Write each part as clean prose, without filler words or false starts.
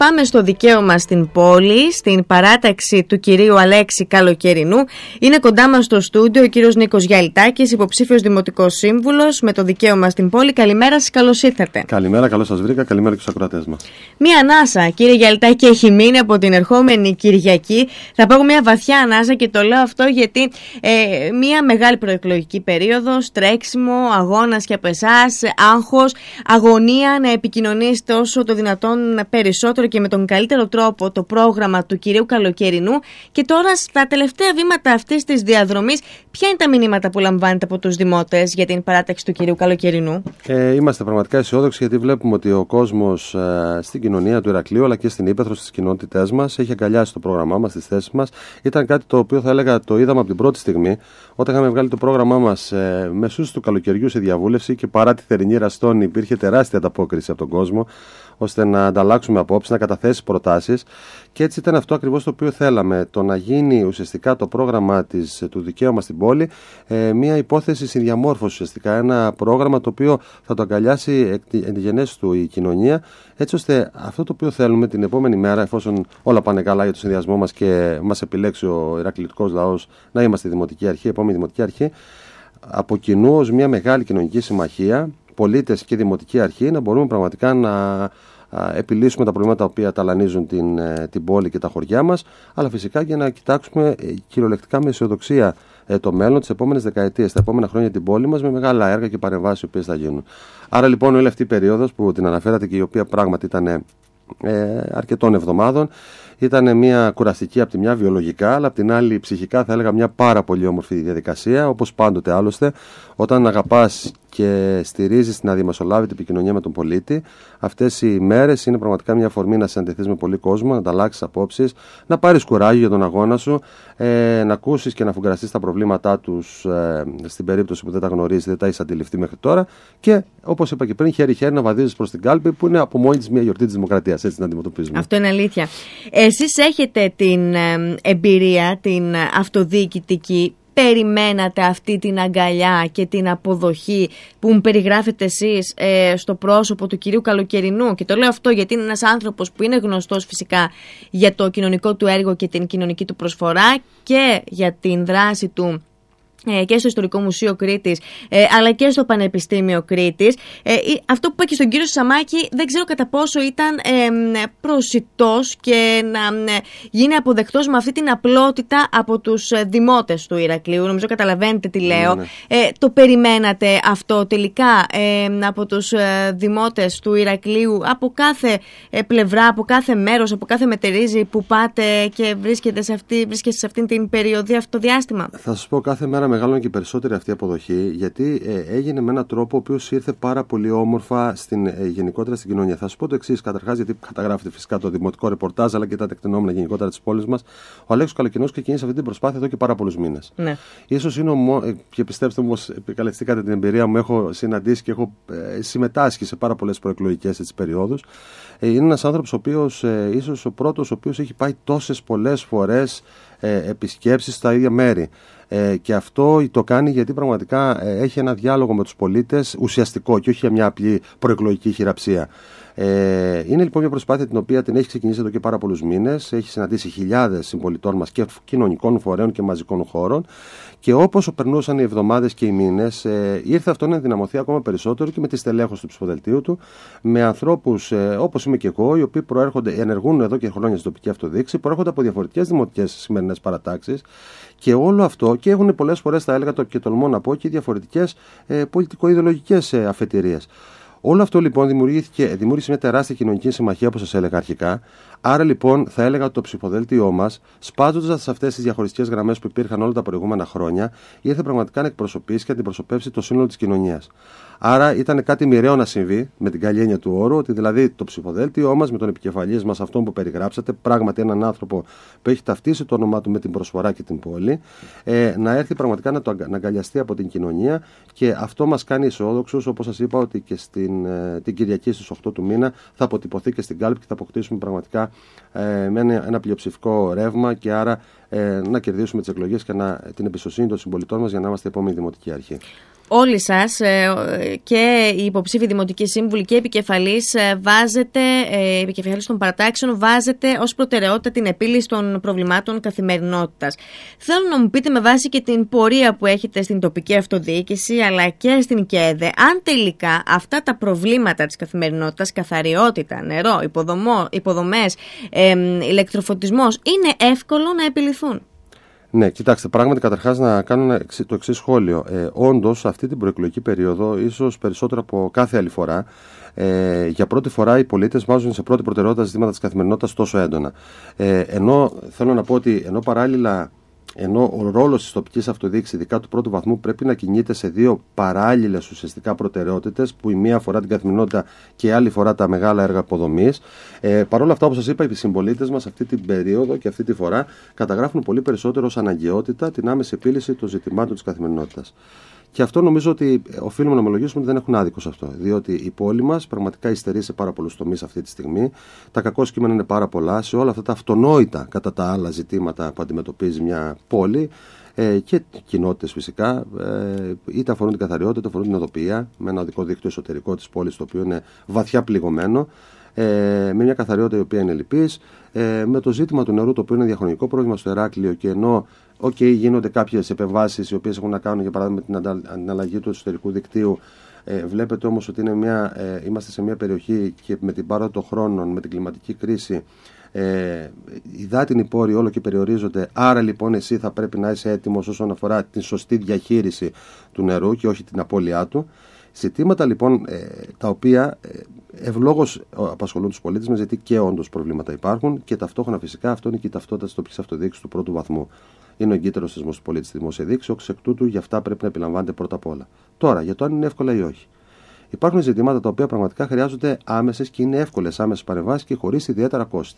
πάμε στο δικαίωμα στην πόλη, στην παράταξη του κυρίου Αλέξη Καλοκαιρινού. Είναι κοντά μας στο στούντιο ο κύριος Νίκος Γιαλιτάκης, υποψήφιος δημοτικός σύμβουλος με το δικαίωμα στην πόλη. Καλημέρα σας, καλώς ήρθατε. Καλημέρα, καλώς σας βρήκα. Καλημέρα και στους ακροατές μας. Μία ανάσα, κύριε Γιαλιτάκη, έχει μείνει από την ερχόμενη Κυριακή. Θα πάω μια βαθιά ανάσα και το λέω αυτό γιατί μια μεγάλη προεκλογική περίοδος, τρέξιμο, αγώνας και από εσάς, άγχος, αγωνία να επικοινωνήσετε όσο το δυνατόν περισσότερο και με τον καλύτερο τρόπο το πρόγραμμα του κυρίου Καλοκαιρινού. Και τώρα, στα τελευταία βήματα αυτής της διαδρομής, ποια είναι τα μηνύματα που λαμβάνετε από τους δημότες για την παράταξη του κυρίου Καλοκαιρινού? Είμαστε πραγματικά αισιόδοξοι, γιατί βλέπουμε ότι ο κόσμος στην κοινωνία του Ηρακλείου αλλά και στην ύπαιθρο, στις κοινότητές μας, έχει αγκαλιάσει το πρόγραμμά μας, τις θέσεις μας. Ήταν κάτι το οποίο θα έλεγα το είδαμε από την πρώτη στιγμή, όταν είχαμε βγάλει το πρόγραμμά μας μεσούς του καλοκαιριού σε διαβούλευση και παρά τη θερινή ραστόνη υπήρχε τεράστια ανταπόκριση από τον κόσμο, ώστε να ανταλλάξουμε απόψεις, να καταθέσει προτάσεις. Και έτσι ήταν αυτό ακριβώς το οποίο θέλαμε, το να γίνει ουσιαστικά το πρόγραμμα του δικαίωμα στην πόλη μια υπόθεση συνδιαμόρφωση, ουσιαστικά ένα πρόγραμμα το οποίο θα το αγκαλιάσει εν τη γενέση του η κοινωνία, έτσι ώστε αυτό το οποίο θέλουμε την επόμενη μέρα, εφόσον όλα πάνε καλά για το συνδυασμό μας και μας επιλέξει ο ηρακλειωτικός λαός να είμαστε δημοτική αρχή, επόμενη δημοτική αρχή, από κοινού ως μια μεγάλη κοινωνική συμμαχία, πολίτες και δημοτική αρχή, να μπορούμε πραγματικά να επιλύσουμε τα προβλήματα τα οποία ταλανίζουν την πόλη και τα χωριά μας, αλλά φυσικά και να κοιτάξουμε κυριολεκτικά με αισιοδοξία το μέλλον, τις επόμενες δεκαετίες, τα επόμενα χρόνια την πόλη μας, με μεγάλα έργα και παρεμβάσεις οι οποίες θα γίνουν. Άρα λοιπόν όλη αυτή η περίοδος που την αναφέρατε και η οποία πράγματι ήταν αρκετών εβδομάδων, ήταν μια κουραστική από τη μια βιολογικά, αλλά από την άλλη ψυχικά θα έλεγα μια πάρα πολύ όμορφη διαδικασία, όπως πάντοτε άλλωστε, όταν αγαπάς και στηρίζεις την αδιαμεσολάβητη επικοινωνία με τον πολίτη. Αυτές οι μέρες είναι πραγματικά μια αφορμή να συναντηθείς με πολύ κόσμο, να ανταλλάξεις απόψεις, να πάρεις κουράγιο για τον αγώνα σου, να ακούσεις και να φουγκραστείς τα προβλήματά τους στην περίπτωση που δεν τα γνωρίζεις, δεν τα έχεις αντιληφθεί μέχρι τώρα. Και όπως είπα και πριν, χέρι-χέρι να βαδίζεις προς την κάλπη, που είναι από μόνη της μια γιορτή της δημοκρατίας. Έτσι να αντιμετωπίζουμε. Αυτό είναι αλήθεια. Εσείς έχετε την εμπειρία, την αυτοδιοικητική. Περιμένατε αυτή την αγκαλιά και την αποδοχή που μου περιγράφετε εσείς στο πρόσωπο του κυρίου Καλοκαιρινού? Και το λέω αυτό γιατί είναι ένας άνθρωπος που είναι γνωστός φυσικά για το κοινωνικό του έργο και την κοινωνική του προσφορά και για την δράση του και στο Ιστορικό Μουσείο Κρήτης αλλά και στο Πανεπιστήμιο Κρήτης. Αυτό που είπα και στον κύριο Σαμάκη, δεν ξέρω κατά πόσο ήταν προσιτός και να γίνει αποδεκτός με αυτή την απλότητα από τους δημότες του Ηρακλείου. Νομίζω καταλαβαίνετε τι λέω. Ναι. Το περιμένατε αυτό τελικά από τους δημότες του Ηρακλείου, από κάθε πλευρά, από κάθε μέρος, από κάθε μετερίζη που πάτε και βρίσκεστε σε αυτή την περιοδία, αυτό το διάστημα? Θα σας πω, κάθε μέρα μεγαλώνει και περισσότερη αυτή η αποδοχή, γιατί έγινε με έναν τρόπο ο οποίος ήρθε πάρα πολύ όμορφα γενικότερα στην κοινωνία. Θα σας πω το εξής, καταρχάς, γιατί καταγράφεται φυσικά το δημοτικό ρεπορτάζ αλλά και τα τεκτενόμενα γενικότερα της πόλης μας. Ο Αλέξης Καλοκαιρινός ξεκίνησε αυτή την προσπάθεια εδώ και πάρα πολλούς μήνες. Ναι. Ίσως είναι και πιστέψτε μου, όπως επικαλεστήκατε την εμπειρία μου, έχω συναντήσει και έχω συμμετάσχει σε πάρα πολλές προεκλογικές περιόδους. Είναι ένας άνθρωπος ο οποίος, ίσως ο πρώτος, ο οποίος έχει πάει τόσες πολλές φορές επισκέψεις στα ίδια μέρη. Και αυτό το κάνει γιατί πραγματικά έχει ένα διάλογο με τους πολίτες ουσιαστικό και όχι μια απλή προεκλογική χειραψία. Είναι λοιπόν μια προσπάθεια την οποία την έχει ξεκινήσει εδώ και πάρα πολλούς μήνες. Έχει συναντήσει χιλιάδες συμπολιτών μας και κοινωνικών φορέων και μαζικών χώρων. Και όπως περνούσαν οι εβδομάδες και οι μήνες, ήρθε αυτό να ενδυναμωθεί ακόμα περισσότερο και με τη στελέχωση του ψηφοδελτίου του, με ανθρώπους όπως είμαι και εγώ, οι οποίοι ενεργούν εδώ και χρόνια στην τοπική αυτοδιοίκηση, προέρχονται από διαφορετικές δημοτικές σημερινές παρατάξεις. Και όλο αυτό, και έχουν πολλές φορές, θα έλεγα και τολμώ να πω, και διαφορετικές πολιτικο-ιδεολογικές αφετηρίες. Όλο αυτό λοιπόν δημιούργησε μια τεράστια κοινωνική συμμαχία, όπως σας έλεγα αρχικά. Άρα λοιπόν θα έλεγα ότι το ψηφοδέλτιό μας, σπάζοντας αυτές τις διαχωριστικές γραμμές που υπήρχαν όλα τα προηγούμενα χρόνια, ήρθε πραγματικά να εκπροσωπήσει και να αντιπροσωπεύσει το σύνολο της κοινωνίας. Άρα ήταν κάτι μοιραίο να συμβεί, με την καλή έννοια του όρου, ότι δηλαδή το ψηφοδέλτιό μας με τον επικεφαλής μας, αυτόν που περιγράψατε, πράγματι έναν άνθρωπο που έχει ταυτίσει το όνομά του με την προσφορά και την πόλη, να έρθει πραγματικά να αγκαλιαστεί από την κοινωνία, και αυτό μας κάνει αισιόδοξους, όπως σας είπα, ότι και την Κυριακή στις 8 του μήνα θα αποτυπωθεί και στην κάλπη και θα αποκτήσουμε πραγματικά με ένα πλειοψηφικό ρεύμα, και άρα να κερδίσουμε τις εκλογές και την εμπιστοσύνη των συμπολιτών μας για να είμαστε η επόμενη δημοτική αρχή. όλοι σας και οι υποψήφοι δημοτικοί σύμβουλοι και επικεφαλής των παρατάξεων βάζετε ως προτεραιότητα την επίλυση των προβλημάτων καθημερινότητας. Θέλω να μου πείτε, με βάση και την πορεία που έχετε στην τοπική αυτοδιοίκηση αλλά και στην ΚΕΔΕ, αν τελικά αυτά τα προβλήματα της καθημερινότητας, καθαριότητα, νερό, υποδομές, ηλεκτροφωτισμός, είναι εύκολο να επιληθούν? Ναι, κοιτάξτε, πράγματι καταρχάς να κάνω το εξής σχόλιο. Όντως, αυτή την προεκλογική περίοδο, ίσως περισσότερο από κάθε άλλη φορά, για πρώτη φορά οι πολίτες βάζουν σε πρώτη προτεραιότητα ζητήματα της καθημερινότητας τόσο έντονα. Ενώ θέλω να πω ότι ενώ ο ρόλος της τοπικής αυτοδιοίκησης, ειδικά του πρώτου βαθμού, πρέπει να κινείται σε δύο παράλληλες ουσιαστικά προτεραιότητες, που η μία αφορά την καθημερινότητα και η άλλη φορά τα μεγάλα έργα υποδομής. Παρ' όλα αυτά, όπως σας είπα, οι συμπολίτες μας αυτή την περίοδο και αυτή τη φορά καταγράφουν πολύ περισσότερο ως αναγκαιότητα την άμεση επίλυση των ζητημάτων της καθημερινότητας. Και αυτό νομίζω ότι οφείλουμε να ομολογήσουμε ότι δεν έχουν άδικο σε αυτό. Διότι η πόλη μας πραγματικά υστερεί σε πάρα πολλούς τομείς αυτή τη στιγμή. Τα κακό κείμενα είναι πάρα πολλά σε όλα αυτά τα αυτονόητα κατά τα άλλα ζητήματα που αντιμετωπίζει μια πόλη και κοινότητες φυσικά. Είτε αφορούν την καθαριότητα, είτε αφορούν την οδοποιία, με ένα οδικό δίκτυο εσωτερικό της πόλης, το οποίο είναι βαθιά πληγωμένο. Με μια καθαριότητα η οποία είναι λυπής, με το ζήτημα του νερού, το οποίο είναι διαχρονικό πρόβλημα στο Ηράκλειο, και ενώ γίνονται κάποιες επεμβάσεις οι οποίες έχουν να κάνουν, για παράδειγμα, με την αλλαγή του εσωτερικού δικτύου, βλέπετε όμως ότι είμαστε σε μια περιοχή και με την πάροδο των χρόνων, με την κλιματική κρίση, οι υδάτινοι πόροι όλο και περιορίζονται. Άρα λοιπόν εσύ θα πρέπει να είσαι έτοιμος όσον αφορά την σωστή διαχείριση του νερού και όχι την απώλειά του. Ζητήματα λοιπόν τα οποία ευλόγως απασχολούν τους πολίτες μας, γιατί και όντως προβλήματα υπάρχουν, και ταυτόχρονα φυσικά αυτό είναι και η ταυτότητα της τοπικής αυτοδιοίκησης του πρώτου βαθμού. Είναι ο εγκύτερος θεσμός του πολίτη στη δημόσια διοίκηση, ως εκ τούτου γι' αυτά πρέπει να επιλαμβάνεται πρώτα απ' όλα. Τώρα, για το αν είναι εύκολα ή όχι. Υπάρχουν ζητήματα τα οποία πραγματικά χρειάζονται άμεσες και είναι εύκολες άμεσες παρεμβάσεις και χωρίς ιδιαίτερα κόστη.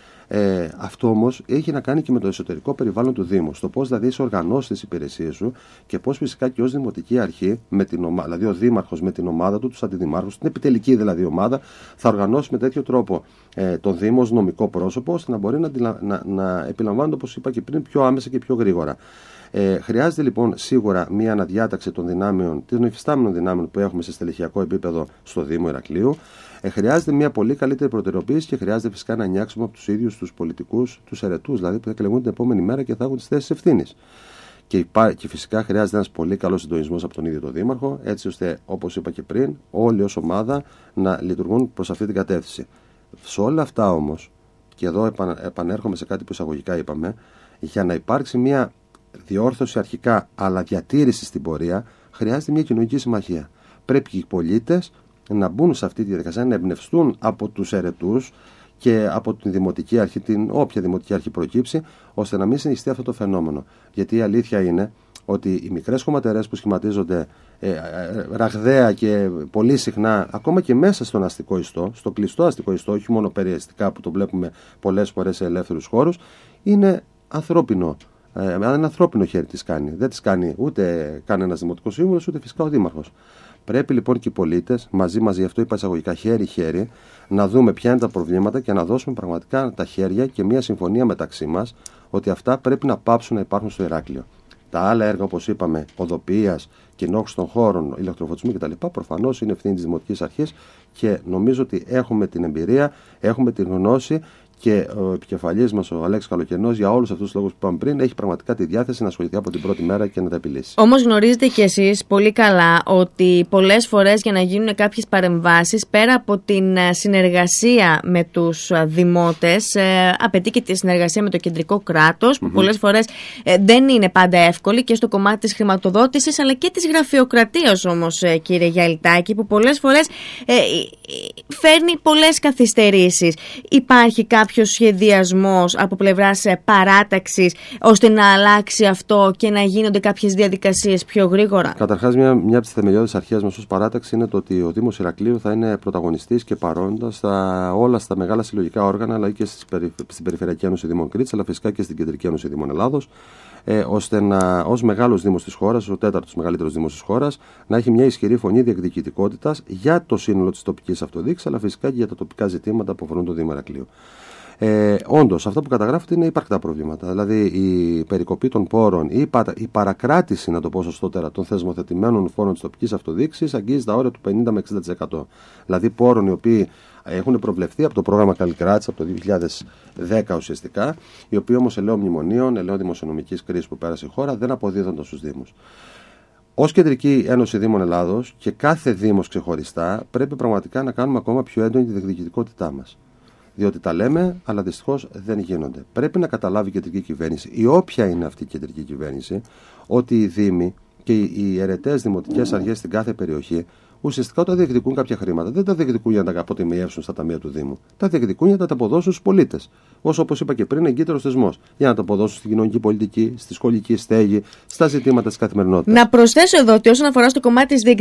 Αυτό όμως έχει να κάνει και με το εσωτερικό περιβάλλον του Δήμου. Στο πώς δηλαδή είσαι οργανώσει τις υπηρεσίες σου και πώς φυσικά και ως δημοτική αρχή, δηλαδή ο δήμαρχος με την ομάδα του, τους αντιδημάρχους, την επιτελική δηλαδή ομάδα, θα οργανώσει με τέτοιο τρόπο τον Δήμο ως νομικό πρόσωπο, ώστε να μπορεί να επιλαμβάνεται, όπως είπα και πριν, πιο άμεσα και πιο γρήγορα. Χρειάζεται λοιπόν σίγουρα μια αναδιάταξη των υφιστάμενων δυνάμεων που έχουμε σε στελεχειακό επίπεδο στο Δήμο Ηρακλείου. Χρειάζεται μια πολύ καλύτερη προτεραιοποίηση και χρειάζεται φυσικά να νιάξουμε από τους ίδιους τους πολιτικούς, τους ερετούς δηλαδή, που θα εκλεγούν την επόμενη μέρα και θα έχουν τις θέσεις ευθύνης. Και φυσικά χρειάζεται ένας πολύ καλός συντονισμός από τον ίδιο τον Δήμαρχο, έτσι ώστε, όπως είπα και πριν, όλοι ως ομάδα να λειτουργούν προς αυτή την κατεύθυνση. Σε όλα αυτά όμως, και εδώ επανέρχομαι σε κάτι που εισαγωγικά είπαμε, για να υπάρξει μια διόρθωση αρχικά αλλά διατήρηση στην πορεία, χρειάζεται μια κοινωνική συμμαχία. Πρέπει και οι πολίτες να μπουν σε αυτή τη διαδικασία, να εμπνευστούν από τους ερετούς και από την δημοτική αρχή, την όποια δημοτική αρχή προκύψει, ώστε να μην συνεχιστεί αυτό το φαινόμενο. Γιατί η αλήθεια είναι ότι οι μικρές χωματερές που σχηματίζονται ραγδαία και πολύ συχνά, ακόμα και μέσα στον αστικό ιστό, στο κλειστό αστικό ιστό, όχι μόνο περιεστικά που το βλέπουμε πολλές φορές σε ελεύθερους χώρους, είναι ανθρώπινο. Ένα ανθρώπινο χέρι τις κάνει. Δεν τις κάνει ούτε κανένας δημοτικός σύμβουλος, ούτε φυσικά ο δήμαρχος. Πρέπει λοιπόν και οι πολίτες μαζί, αυτό είπα εισαγωγικά, χέρι-χέρι, να δούμε ποια είναι τα προβλήματα και να δώσουμε πραγματικά τα χέρια και μια συμφωνία μεταξύ μας ότι αυτά πρέπει να πάψουν να υπάρχουν στο Ηράκλειο. Τα άλλα έργα, όπως είπαμε, οδοποιίας, κοινόχρηση των χώρων, ηλεκτροφωτισμού κτλ., προφανώς είναι ευθύνη της Δημοτικής Αρχής και νομίζω ότι έχουμε την εμπειρία, έχουμε την γνώση. Και ο επικεφαλής μας, ο Αλέξης Καλοκαιρινός, για όλους αυτούς τους λόγους που είπαμε πριν, έχει πραγματικά τη διάθεση να ασχοληθεί από την πρώτη μέρα και να τα επιλύσει. Όμως γνωρίζετε κι εσείς πολύ καλά ότι πολλές φορές για να γίνουν κάποιες παρεμβάσεις, πέρα από την συνεργασία με τους δημότες, απαιτεί και τη συνεργασία με το κεντρικό κράτος, που πολλές φορές δεν είναι πάντα εύκολη, και στο κομμάτι της χρηματοδότησης αλλά και της γραφειοκρατίας όμως, κύριε Γιαλιτάκη, που πολλές φορές φέρνει πολλές καθυστερήσεις. Υπάρχει κάποιος σχεδιασμός από πλευράς παράταξης ώστε να αλλάξει αυτό και να γίνονται κάποιες διαδικασίες πιο γρήγορα? Καταρχάς, μια από τις θεμελιώδεις αρχές μας ως παράταξη είναι το ότι ο Δήμος Ηρακλείου θα είναι πρωταγωνιστής και παρόντας όλα στα μεγάλα συλλογικά όργανα, αλλά και στην Περιφερειακή Ένωση Δήμων Κρήτης, αλλά φυσικά και στην Κεντρική Ένωση Δήμων Ελλάδος, ώστε ως μεγάλος Δήμος της χώρας, ο τέταρτος μεγαλύτερος Δήμος της χώρας, να έχει μια ισχυρή φωνή διεκδικητικότητας για το σύνολο της τοπικής αυτοδιοίκησης, αλλά φυσικά και για τα τοπικά ζητήματα που αφορούν το Δήμο Ηρακλείου. Όντως, αυτά που καταγράφεται είναι υπαρκτά προβλήματα. Δηλαδή, η περικοπή των πόρων ή η παρακράτηση, να το πω σωστότερα, των θεσμοθετημένων φόρων της τοπικής αυτοδιοίκησης αγγίζει τα όρια του 50 με 60%. Δηλαδή, πόρων οι οποίοι έχουν προβλεφθεί από το πρόγραμμα Καλλικράτης από το 2010 ουσιαστικά, οι οποίοι όμως ελαιό μνημονίων, ελαιό δημοσιονομικής κρίσης που πέρασε η χώρα, δεν αποδίδονταν στους Δήμους. Ως Κεντρική Ένωση Δήμων Ελλάδος και κάθε Δήμος ξεχωριστά, πρέπει πραγματικά να κάνουμε ακόμα πιο έντονη τη διεκδικητικότητά μας. Διότι τα λέμε, αλλά δυστυχώς δεν γίνονται. Πρέπει να καταλάβει η κεντρική κυβέρνηση, η όποια είναι αυτή η κεντρική κυβέρνηση, ότι οι Δήμοι και οι αιρετές δημοτικές αρχές στην κάθε περιοχή ουσιαστικά όταν διεκδικούν κάποια χρήματα, δεν τα διεκδικούν για να τα αποτιμιεύσουν στα ταμεία του Δήμου. Τα διεκδικούν για να τα αποδώσουν στους πολίτες. Όπως είπα και πριν, εγκύτερος θεσμός. Για να τα αποδώσουν στην κοινωνική πολιτική, στη σχολική στέγη, στα ζητήματα της καθημερινότητας. Να προσθέσω εδώ ότι όσον αφορά στο κομμάτι της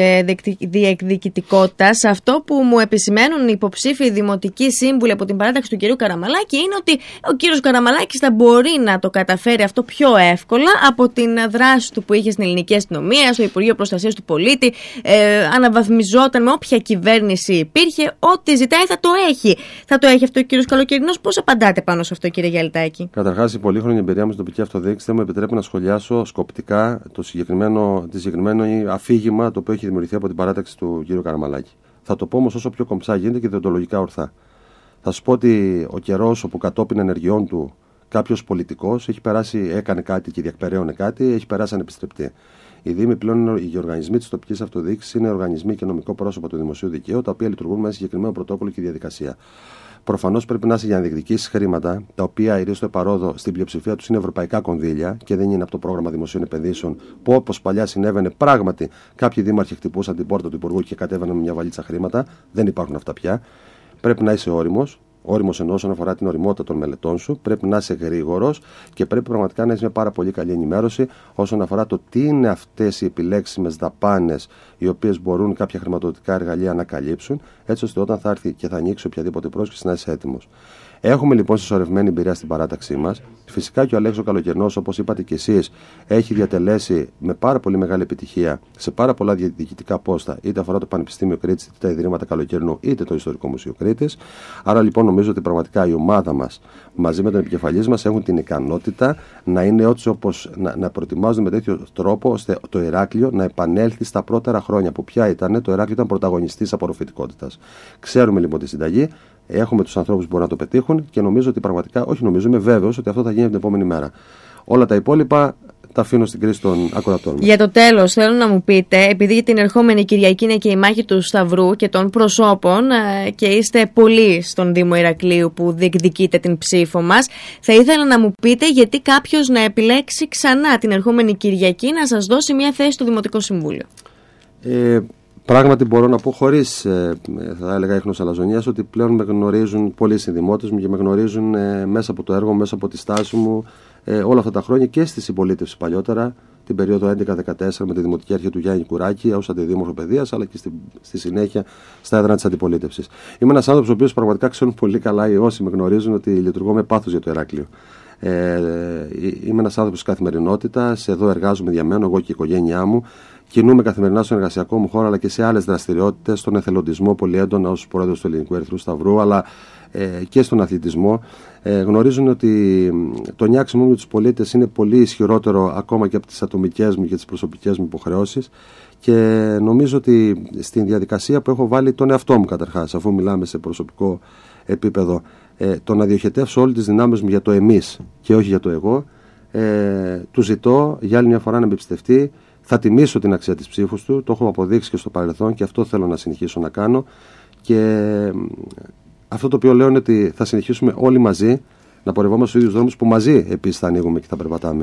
διεκδικητικότητας, αυτό που μου επισημαίνουν οι υποψήφοι δημοτικοί σύμβουλοι από την παράταξη του κ. Καραμαλάκη είναι ότι ο κ. Καραμαλάκης θα μπορεί να το καταφέρει αυτό πιο εύκολα από την δράση του που είχε στην ελληνική αστυνομία, στο Υπουργείο Προστασίας του Πολίτη. Αναβαθμιζόταν με όποια κυβέρνηση υπήρχε, ό,τι ζητάει θα το έχει. Θα το έχει αυτό ο κύριος Καλοκαιρινός. Πώς απαντάτε πάνω σε αυτό, κύριε Γιαλιτάκη? Καταρχάς, η πολύχρονη εμπειρία μου στην τοπική αυτοδιοίκηση δεν μου επιτρέπει να σχολιάσω σκοπτικά το συγκεκριμένο αφήγημα το οποίο έχει δημιουργηθεί από την παράταξη του κ. Καραμαλάκη. Θα το πω όμως όσο πιο κομψά γίνεται και διοντολογικά ορθά. Θα σου πω ότι ο καιρός όπου κατόπιν ενεργειών του κάποιος πολιτικός έχει περάσει, έκανε κάτι και διεκπεραίωνε κάτι, έχει περάσει ανεπιστρεπτή. Οι Δήμοι πλέον, οι οργανισμοί της τοπικής αυτοδιοίκησης είναι οργανισμοί και νομικό πρόσωπο του δημοσίου δικαίου, τα οποία λειτουργούν με συγκεκριμένο πρωτόκολλο και διαδικασία. Προφανώς πρέπει να είσαι για να διεκδικήσεις χρήματα, τα οποία ειρήνως στο επαρόδο στην πλειοψηφία τους είναι ευρωπαϊκά κονδύλια και δεν είναι από το πρόγραμμα δημοσίων επενδύσεων, που όπως παλιά συνέβαινε πράγματι κάποιοι δήμαρχοι χτυπούσαν την πόρτα του Υπουργού και κατέβαιναν με μια βαλίτσα χρήματα. Δεν υπάρχουν αυτά πια. Πρέπει να είσαι όριμος. Όριμος ενώ όσον αφορά την οριμότητα των μελετών σου, πρέπει να είσαι γρήγορος και πρέπει πραγματικά να έχεις μια πάρα πολύ καλή ενημέρωση όσον αφορά το τι είναι αυτές οι επιλέξιμες δαπάνες οι οποίες μπορούν κάποια χρηματοδοτικά εργαλεία να καλύψουν, έτσι ώστε όταν θα έρθει και θα ανοίξει οποιαδήποτε πρόσκληση να είσαι έτοιμος. Έχουμε λοιπόν συσσωρευμένη εμπειρία στην παράταξή μας. Φυσικά και ο Αλέξος Καλοκαιρινός, όπως είπατε και εσείς, έχει διατελέσει με πάρα πολύ μεγάλη επιτυχία σε πάρα πολλά διοικητικά πόστα, είτε αφορά το Πανεπιστήμιο Κρήτης, είτε τα Ιδρύματα Καλοκαιρινού, είτε το Ιστορικό Μουσείο Κρήτης. Άρα λοιπόν νομίζω ότι πραγματικά η ομάδα μας μαζί με τον επικεφαλής μας έχουν την ικανότητα να είναι να προετοιμάζουν με τέτοιο τρόπο ώστε το Ηράκλειο να επανέλθει στα πρώτερα χρόνια που πια ήταν. Το Ηράκλειο ήταν πρωταγωνιστής απορροφητικότητας. Ξέρουμε λοιπόν τη συνταγή. Έχουμε τους ανθρώπους που μπορούν να το πετύχουν και νομίζω ότι πραγματικά, όχι νομίζω, είμαι βέβαιος ότι αυτό θα γίνει την επόμενη μέρα. Όλα τα υπόλοιπα τα αφήνω στην κρίση των ακροατών μας. Για το τέλος, θέλω να μου πείτε, επειδή για την ερχόμενη Κυριακή είναι και η μάχη του Σταυρού και των προσώπων και είστε πολλοί στον Δήμο Ηρακλείου που διεκδικείτε την ψήφο μας, θα ήθελα να μου πείτε γιατί κάποιος να επιλέξει ξανά την ερχόμενη Κυριακή να σας δώσει μια θέση στο Δημοτικό Συμβούλιο. Πράγματι μπορώ να πω χωρίς, θα έλεγα, έχνος αλαζονίας, ότι πλέον με γνωρίζουν πολλοί συνδημότες μου και με γνωρίζουν μέσα από το έργο μου, μέσα από τη στάση μου όλα αυτά τα χρόνια και στη συμπολίτευση παλιότερα, την περίοδο 11-14 με τη Δημοτική Αρχή του Γιάννη Κουράκη ως Αντιδήμαρχο Παιδείας, αλλά και στη συνέχεια στα έδρανα της αντιπολίτευσης. Είμαι ένας άνθρωπος ο οποίος πραγματικά ξέρουν πολύ καλά οι όσοι με γνωρίζουν ότι λειτουργώ με πάθος για το Ηράκλειο. Είμαι ένας άνθρωπος της καθημερινότητας, εδώ εργάζομαι, διαμένω εγώ και η οικογένειά μου. Κινούμε καθημερινά στον εργασιακό μου χώρο αλλά και σε άλλες δραστηριότητες, στον εθελοντισμό πολύ έντονα ως πρόεδρος του Ελληνικού Ερυθρού Σταυρού, αλλά και στον αθλητισμό. Γνωρίζουν ότι το νιάξιμο μου με τους πολίτες είναι πολύ ισχυρότερο ακόμα και από τις ατομικές μου και τις προσωπικές μου υποχρεώσεις. Και νομίζω ότι στην διαδικασία που έχω βάλει τον εαυτό μου καταρχάς, αφού μιλάμε σε προσωπικό επίπεδο, το να διοχετεύσω όλες τις δυνάμεις μου για το εμείς και όχι για το εγώ, του ζητώ για άλλη μια φορά να με εμπιστευτεί. Θα τιμήσω την αξία της ψήφους του, το έχω αποδείξει και στο παρελθόν και αυτό θέλω να συνεχίσω να κάνω. Και αυτό το οποίο λέω είναι ότι θα συνεχίσουμε όλοι μαζί να πορευόμαστε στους ίδιους δρόμους που μαζί επίσης θα ανοίγουμε και θα περπατάμε.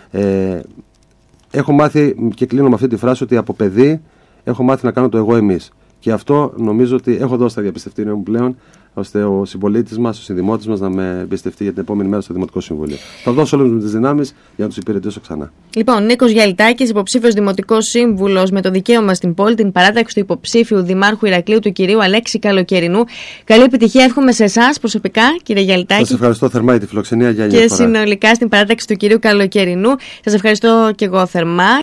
Έχω μάθει και κλείνω με αυτή τη φράση ότι από παιδί έχω μάθει να κάνω το εγώ εμείς. Και αυτό νομίζω ότι έχω δώσει τα διαπιστευτήρια μου πλέον, ώστε ο συμπολίτης μας, ο συνδημότης μας να με εμπιστευτεί για την επόμενη μέρα στο Δημοτικό Συμβούλιο. Θα δώσω όλες μου τις δυνάμεις για να τους υπηρετήσω ξανά. Λοιπόν, Νίκος Γιαλιτάκης, υποψήφιος Δημοτικός Σύμβουλος με το δικαίωμα στην πόλη, την παράταξη του υποψήφιου Δημάρχου Ηρακλείου του κυρίου Αλέξη Καλοκαιρινού. Καλή επιτυχία, εύχομαι σε εσάς προσωπικά, κύριε Γιαλιτάκη. Σας ευχαριστώ θερμά για τη φιλοξενία για άλλη μια φορά. Και συνολικά στην παράταξη του κυρίου Καλοκαιρινού. Σας ευχαριστώ και εγώ θερμά.